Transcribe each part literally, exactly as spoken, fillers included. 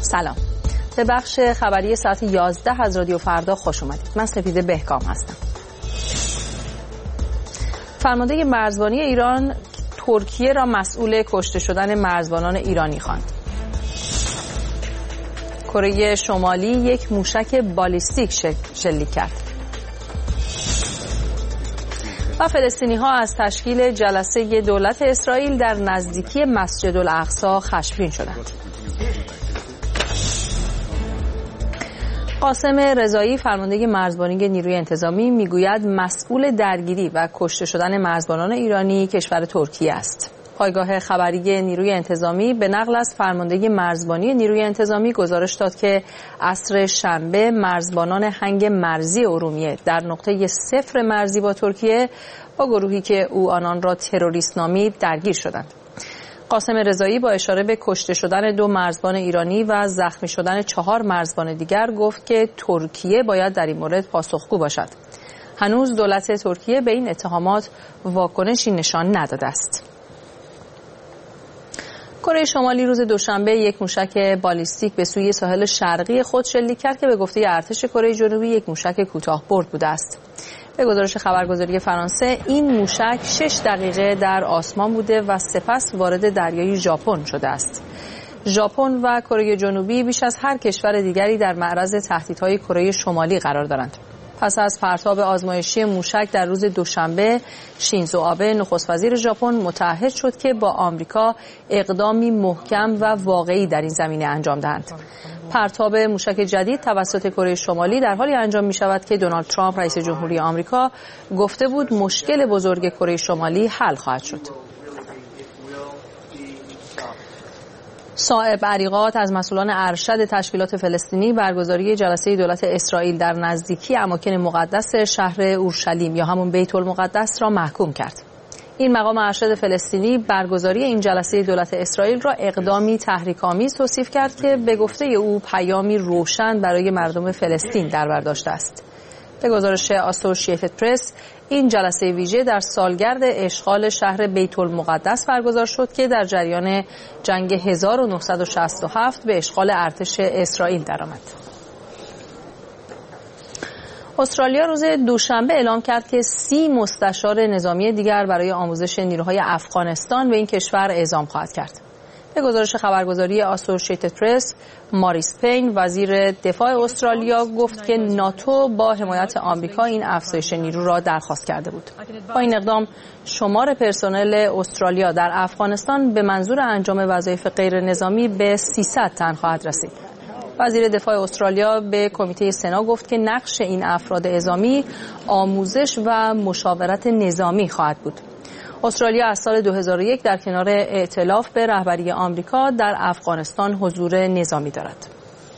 سلام. به بخش خبری ساعت یازده از رادیو فردا خوش اومدید. من سپیده بهکام هستم. فرمانده مرزبانی ایران ترکیه را مسئول کشته شدن مرزبانان ایرانی خواند. کره شمالی یک موشک بالیستیک شلیک کرد. و فلسطینی ها از تشکیل جلسه دولت اسرائیل در نزدیکی مسجد الاقصی خشمگین شدند. قاسم رضایی فرمانده مرزبانی نیروی انتظامی میگوید مسئول درگیری و کشته شدن مرزبانان ایرانی کشور ترکیه است. پایگاه خبری نیروی انتظامی به نقل از فرمانده مرزبانی نیروی انتظامی گزارش داد که عصر شنبه مرزبانان هنگ مرزی ارومیه در نقطه صفر مرزی با ترکیه با گروهی که او آنان را تروریست نامید درگیر شدند. قاسم رضایی با اشاره به کشته شدن دو مرزبان ایرانی و زخمی شدن چهار مرزبان دیگر گفت که ترکیه باید در این مورد پاسخگو باشد. هنوز دولت ترکیه به این اتهامات واکنشی نشان نداده است. کره شمالی روز دوشنبه یک موشک بالیستیک به سوی ساحل شرقی خود شلیک کرد که به گفته ارتش کره جنوبی یک موشک کوتاه برد بوده است. به گزارش خبرگزاری فرانسه این موشک شش دقیقه در آسمان بوده و سپس وارد دریای ژاپن شده است. ژاپن و کره جنوبی بیش از هر کشور دیگری در معرض تهدیدهای کره شمالی قرار دارند. پس از پرتاب آزمایشی موشک در روز دوشنبه، شینزو آبه نخست وزیر ژاپن متعهد شد که با آمریکا اقدامی محکم و واقعی در این زمینه انجام دهند. پرتاب موشک جدید توسط کره شمالی در حالی انجام می شود که دونالد ترامپ رئیس جمهوری آمریکا گفته بود مشکل بزرگ کره شمالی حل خواهد شد. صائب عریقات از مسئولان ارشد تشکیلات فلسطینی برگزاری جلسه دولت اسرائیل در نزدیکی اماکن مقدس شهر اورشلیم یا همون بیت المقدس را محکوم کرد. این مقام ارشد فلسطینی برگزاری این جلسه دولت اسرائیل را اقدامی تحریک‌آمیز توصیف کرد که به گفته او پیامی روشن برای مردم فلسطین در بر داشته است. به گزارش آسوشییتد پرس، این جلسه ویژه در سالگرد اشغال شهر بیت المقدس برگزار شد که در جریان جنگ هزار و نهصد و شصت و هفت به اشغال ارتش اسرائیل درآمد. استرالیا روز دوشنبه اعلام کرد که سی مستشار نظامی دیگر برای آموزش نیروهای افغانستان به این کشور اعزام خواهد کرد. به گزارش خبرگزاری آسوشییتد پرس، ماریس پین وزیر دفاع استرالیا گفت که ناتو با حمایت آمریکا این افزایش نیرو را درخواست کرده بود. با این اقدام شمار پرسنل استرالیا در افغانستان به منظور انجام وظایف غیر نظامی به سیصد تن خواهد رسید. وزیر دفاع استرالیا به کمیته سنا گفت که نقش این افراد اعزامی آموزش و مشاورت نظامی خواهد بود. استرالیا از سال دو هزار و یک در کنار ائتلاف به رهبری آمریکا در افغانستان حضور نظامی دارد.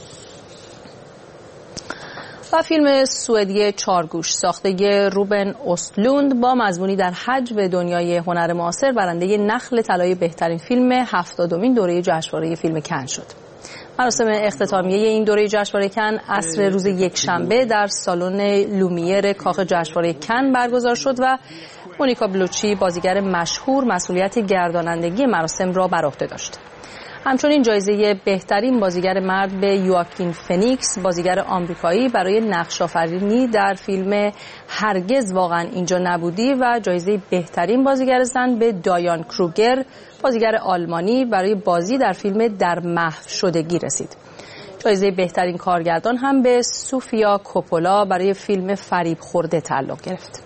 و فیلم سوئدی چارگوش ساخته روبن اوستلوند با مضمونی در حجم دنیای هنر معاصر برنده نخل طلای بهترین فیلم هفتادمین دوره جشنواره فیلم کن شد. مراسم اختتامیه این دوره جشنواره کن عصر روز یکشنبه در سالن لومیر کاخ جشنواره کن برگزار شد و مونیکا بلوچی بازیگر مشهور مسئولیت گردانندگی مراسم را بر عهده داشت. همچنین جایزه بهترین بازیگر مرد به یواکین فنیکس بازیگر آمریکایی برای نقش آفرینی در فیلم هرگز واقعا اینجا نبودی و جایزه بهترین بازیگر زن به دایان کروگر بازیگر آلمانی برای بازی در فیلم در محو شدگی رسید. جایزه بهترین کارگردان هم به سوفیا کوپولا برای فیلم فریب خورده تعلق گرفت.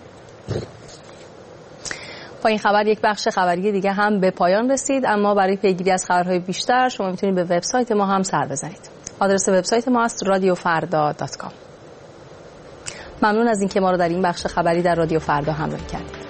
با این خبر یک بخش خبری دیگه هم به پایان رسید، اما برای پیگیری از خبرهای بیشتر شما میتونید به وبسایت ما هم سر بزنید. آدرس وبسایت ما است رادیو فردا دات کام. ممنون از اینکه ما رو در این بخش خبری در رادیو فردا همراهی کردید.